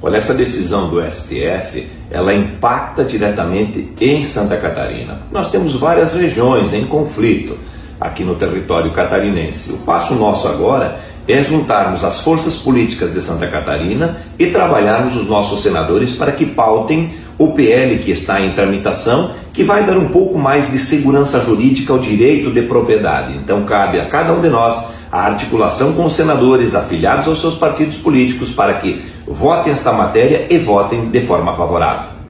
Olha, essa decisão do STF, ela impacta diretamente em Santa Catarina. Nós temos várias regiões em conflito aqui no território catarinense. O passo nosso agora é juntarmos as forças políticas de Santa Catarina e trabalharmos os nossos senadores para que pautem o PL que está em tramitação, que vai dar um pouco mais de segurança jurídica ao direito de propriedade. Então cabe a cada um de nós a articulação com os senadores afiliados aos seus partidos políticos para que votem esta matéria e votem de forma favorável.